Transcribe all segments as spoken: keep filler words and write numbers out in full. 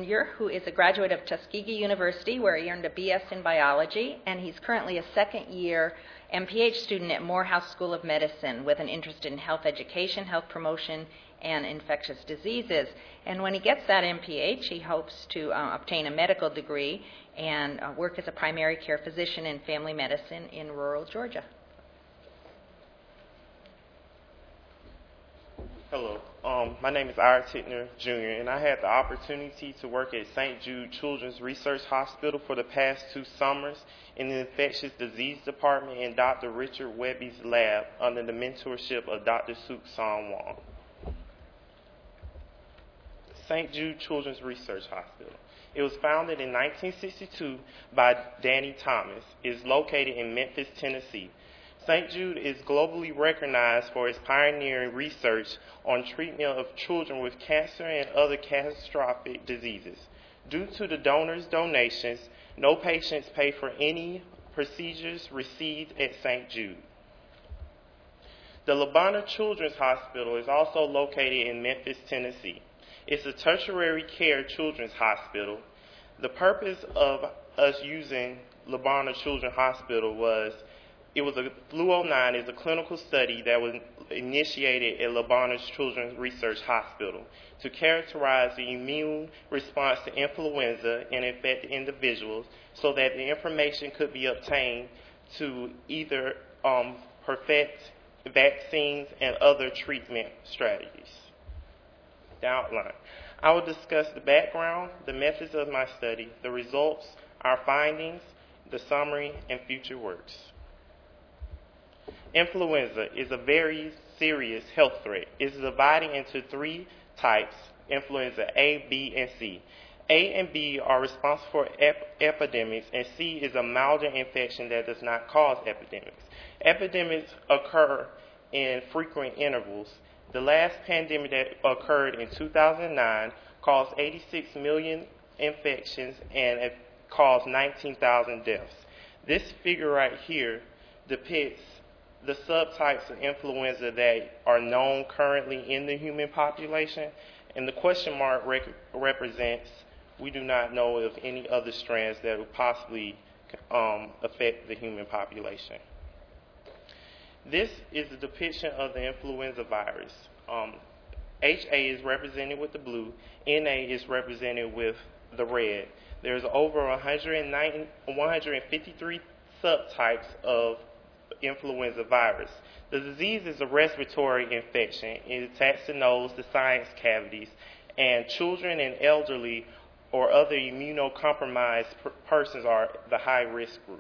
Junior, who is a graduate of Tuskegee University, where he earned a B S in biology, and he's currently a second-year M P H student at Morehouse School of Medicine with an interest in health education, health promotion, and infectious diseases. And when he gets that M P H, he hopes to uh, obtain a medical degree and uh, work as a primary care physician in family medicine in rural Georgia. Hello, um, my name is Ira Tickner, Junior, and I had the opportunity to work at Saint Jude Children's Research Hospital for the past two summers in the Infectious Disease Department in Doctor Richard Webby's lab under the mentorship of Doctor Suk San Wong. Saint Jude Children's Research Hospital. It was founded in nineteen sixty-two by Danny Thomas. It is located in Memphis, Tennessee. Saint Jude is globally recognized for its pioneering research on treatment of children with cancer and other catastrophic diseases. Due to the donors' donations, no patients pay for any procedures received at Saint Jude. The Labana Children's Hospital is also located in Memphis, Tennessee. It's a tertiary care children's hospital. The purpose of us using Labana Children's Hospital was It was a Flu oh nine is a clinical study that was initiated at Labana Children's Research Hospital to characterize the immune response to influenza in infected individuals so that the information could be obtained to either um, perfect vaccines and other treatment strategies. The outline. I will discuss the background, the methods of my study, the results, our findings, the summary, and future works. Influenza is a very serious health threat. It is divided into three types, influenza A, B, and C. A and B are responsible for ep- epidemics, and C is a milder infection that does not cause epidemics. Epidemics occur in frequent intervals. The last pandemic that occurred in two thousand nine caused eighty-six million infections and it caused nineteen thousand deaths. This figure right here depicts the subtypes of influenza that are known currently in the human population, and the question mark rec- represents we do not know of any other strands that would possibly um, affect the human population. This is a depiction of the influenza virus. Um, H A is represented with the blue, N A is represented with the red. There's over one hundred fifty-three subtypes of influenza virus. The disease is a respiratory infection. It attacks the nose, the sinus cavities, and children and elderly or other immunocompromised per- persons are the high-risk group.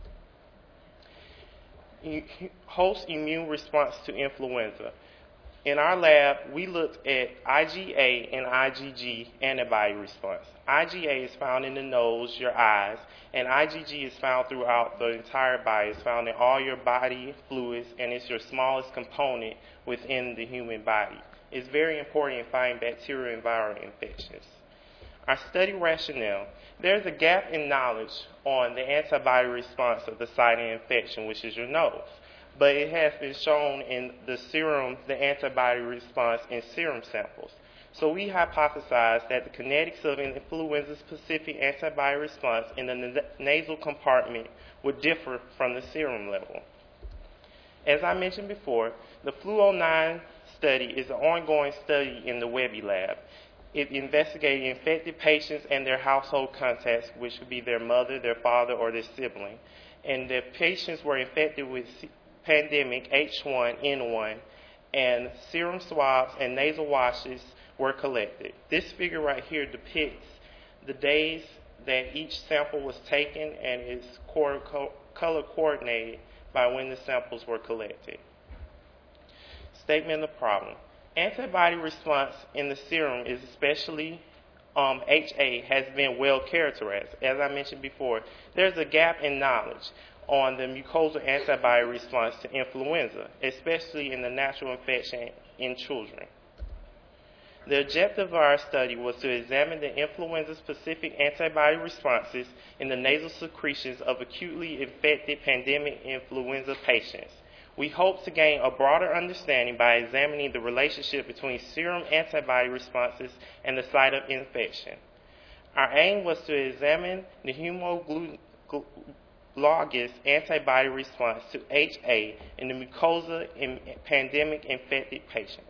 Host immune response to influenza. In our lab, we looked at I G A and I G G antibody response. I G A is found in the nose, your eyes, and I G G is found throughout the entire body. It's found in all your body fluids, and it's your smallest component within the human body. It's very important in fighting bacterial and viral infections. Our study rationale. There's a gap in knowledge on the antibody response of the site of infection, which is your nose. But it has been shown in the serum, the antibody response in serum samples. So we hypothesized that the kinetics of an influenza-specific antibody response in the n- nasal compartment would differ from the serum level. As I mentioned before, the Flu oh nine study is an ongoing study in the Webby lab. It investigated infected patients and their household contacts, which would be their mother, their father, or their sibling. And the patients were infected with pandemic H one N one, and serum swabs and nasal washes were collected. This figure right here depicts the days that each sample was taken and is color coordinated by when the samples were collected. Statement of the problem. Antibody response in the serum is especially um, H A has been well characterized. As I mentioned before, there's a gap in knowledge on the mucosal antibody response to influenza, especially in the natural infection in children. The objective of our study was to examine the influenza-specific antibody responses in the nasal secretions of acutely infected pandemic influenza patients. We hope to gain a broader understanding by examining the relationship between serum antibody responses and the site of infection. Our aim was to examine the homologous antibody response to H A in the mucosa in pandemic infected patients.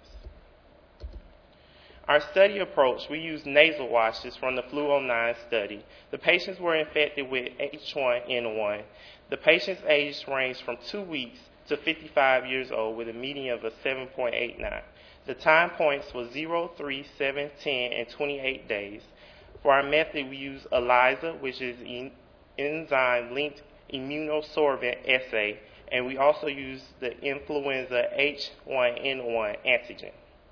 Our study approach, we used nasal washes from the Flu oh nine study. The patients were infected with H one N one. The patients' age ranged from two weeks to fifty-five years old with a median of a seven point eight nine. The time points were zero, three, seven, ten, and twenty-eight days. For our method, we use ELISA, which is en- enzyme-linked immunosorbent assay, and we also use the influenza H one N one antigen.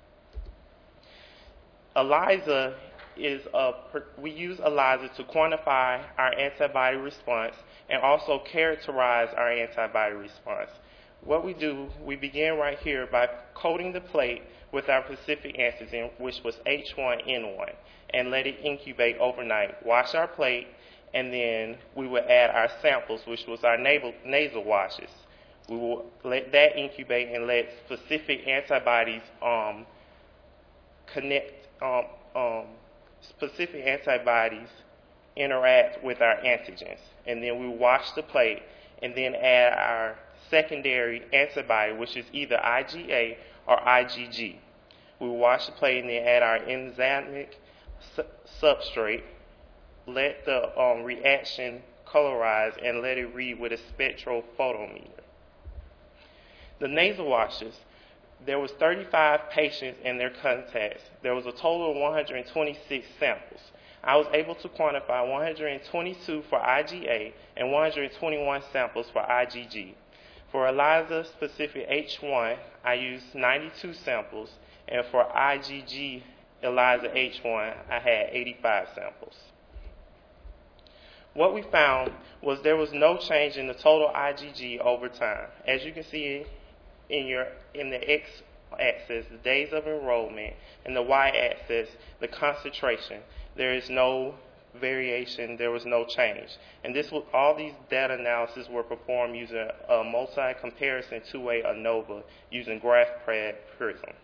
ELISA is a, we use ELISA to quantify our antibody response and also characterize our antibody response. What we do, we begin right here by coating the plate with our specific antigen, which was H one N one, and let it incubate overnight. Wash our plate, and then we will add our samples, which was our nasal, nasal washes. We will let that incubate and let specific antibodies um, connect, um, um, specific antibodies interact with our antigens. And then we wash the plate and then add our secondary antibody, which is either I G A or I G G. We wash the plate and then add our enzymatic su- substrate, let the um, reaction colorize, and let it read with a spectrophotometer. The nasal washes, there was thirty-five patients and their contacts. There was a total of one hundred twenty-six samples. I was able to quantify one hundred twenty-two for I G A and one hundred twenty-one samples for I G G. For ELISA specific H one, I used ninety-two samples, and for I G G ELISA H one, I had eighty-five samples. What we found was there was no change in the total I G G over time. As you can see in your in the x-axis, the days of enrollment, and the y-axis, the concentration, there is no variation, there was no change. And this was, all these data analysis were performed using a multi-comparison two-way ANOVA using GraphPad Prism.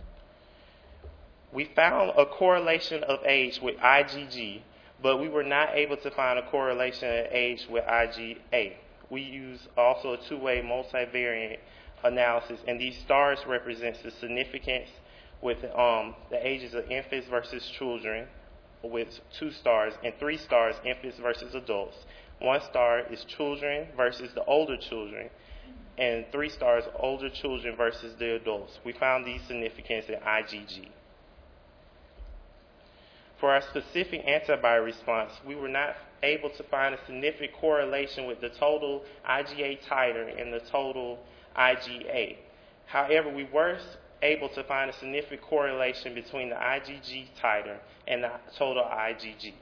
We found a correlation of age with I G G, but we were not able to find a correlation of age with I G A. We used also a two-way multivariate analysis, and these stars represent the significance with um, the ages of infants versus children, with two stars, and three stars, infants versus adults. One star is children versus the older children, and three stars, older children versus the adults. We found these significance in I G G. For our specific antibody response, we were not able to find a significant correlation with the total I G A titer and the total I G A. However, we were able to find a significant correlation between the I G G titer and the total I G G.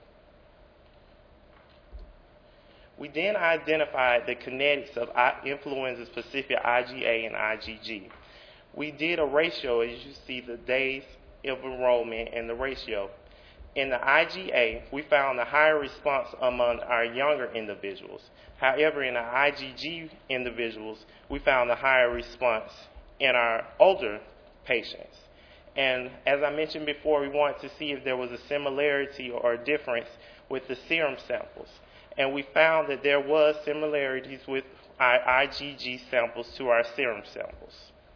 We then identified the kinetics of influenza-specific I G A and I G G. We did a ratio, as you see, the days of enrollment and the ratio. In the I G A, we found a higher response among our younger individuals. However, in the I G G individuals, we found a higher response in our older patients. And as I mentioned before, we wanted to see if there was a similarity or a difference with the serum samples. And we found that there was similarities with our I G G samples to our serum samples.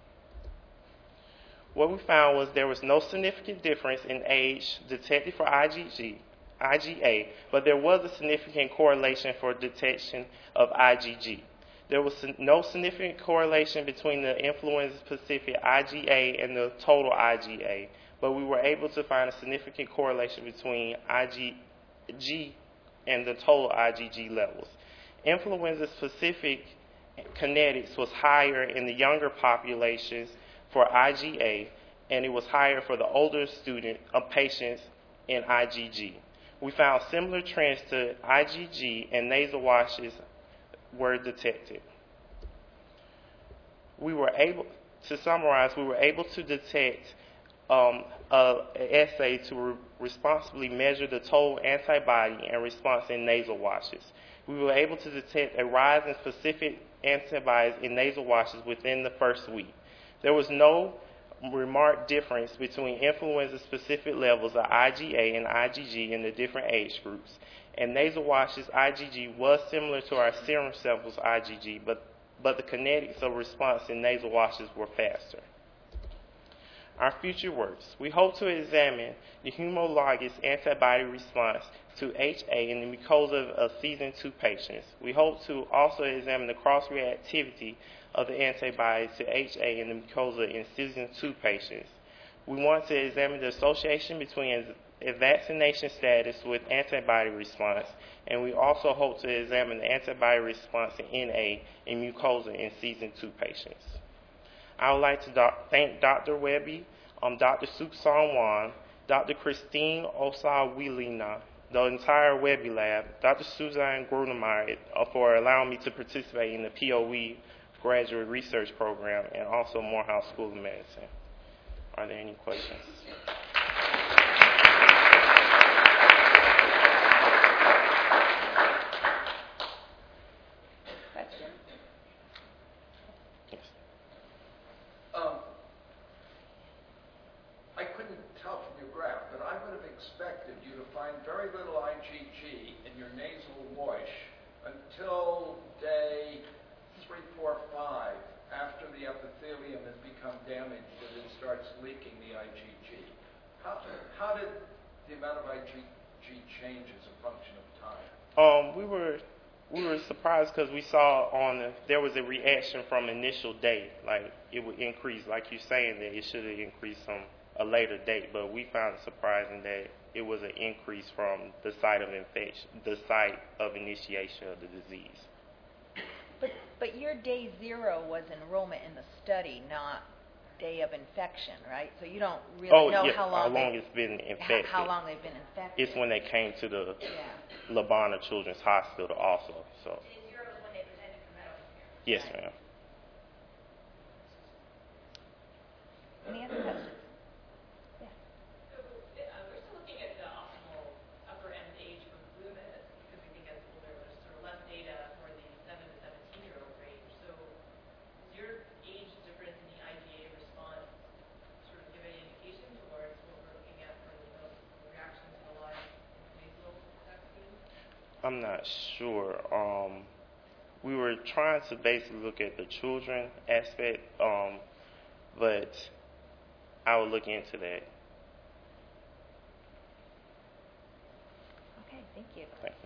What we found was there was no significant difference in age detected for I G G, I G A, but there was a significant correlation for detection of I G G. There was no significant correlation between the influenza-specific I G A and the total I G A, but we were able to find a significant correlation between I G G and the total I G G levels. Influenza-specific kinetics was higher in the younger populations for I G A, and it was higher for the older student uh, patients in I G G. We found similar trends to I G G, and nasal washes were detected. We were able, to summarize, we were able to detect um, an assay to re- responsibly measure the total antibody and response in nasal washes. We were able to detect a rise in specific antibodies in nasal washes within the first week. There was no remarked difference between influenza-specific levels of I G A and I G G in the different age groups. And nasal washes I G G was similar to our serum samples I G G, but, but the kinetics of response in nasal washes were faster. Our future works. We hope to examine the homologous antibody response to H A in the mucosa of season two patients. We hope to also examine the cross-reactivity of the antibodies to H A in the mucosa in season two patients. We want to examine the association between a vaccination status with antibody response, and we also hope to examine the antibody response to N A in mucosa in season two patients. I would like to doc thank Doctor Webby, um, Doctor Suk Song Wan, Doctor Christine Osawilina, the entire Webby lab, Doctor Suzanne Grunemeyer uh, for allowing me to participate in the P O E graduate research program, and also Morehouse School of Medicine. Are there any questions? Question? Yes. Um, I couldn't tell from your graph, but I would have expected you to find very little I G G in your nasal wash until day three, four, five, after the epithelium has become damaged and it starts leaking the I G G. How, how did the amount of I G G change as a function of time? Um, we were we were surprised because we saw on the, there was a reaction from initial date, like it would increase, like you're saying that it should have increased from a later date, but we found it surprising that it was an increase from the site of infection, the site of initiation of the disease. But, but your day zero was enrollment in the study, not day of infection, right? So you don't really oh, know yeah, how long, how long they, it's been infected. How, how long they've been infected. It's when they came to the yeah. Labana Children's Hospital also. So. Day zero is when they presented for medical care. Yes, ma'am. Any other questions? Yeah. So uh, we're still looking at the optimal upper end age for Loomis because we think as older there's sort of less data for the seven to seventeen year old range. So is your age difference in the I G A response sort of give any indication towards what we're looking at for the reaction to the live nasal vaccine? I'm not sure. Um, we were trying to basically look at the children aspect, um, but I will look into that. Okay, thank you. Thank you.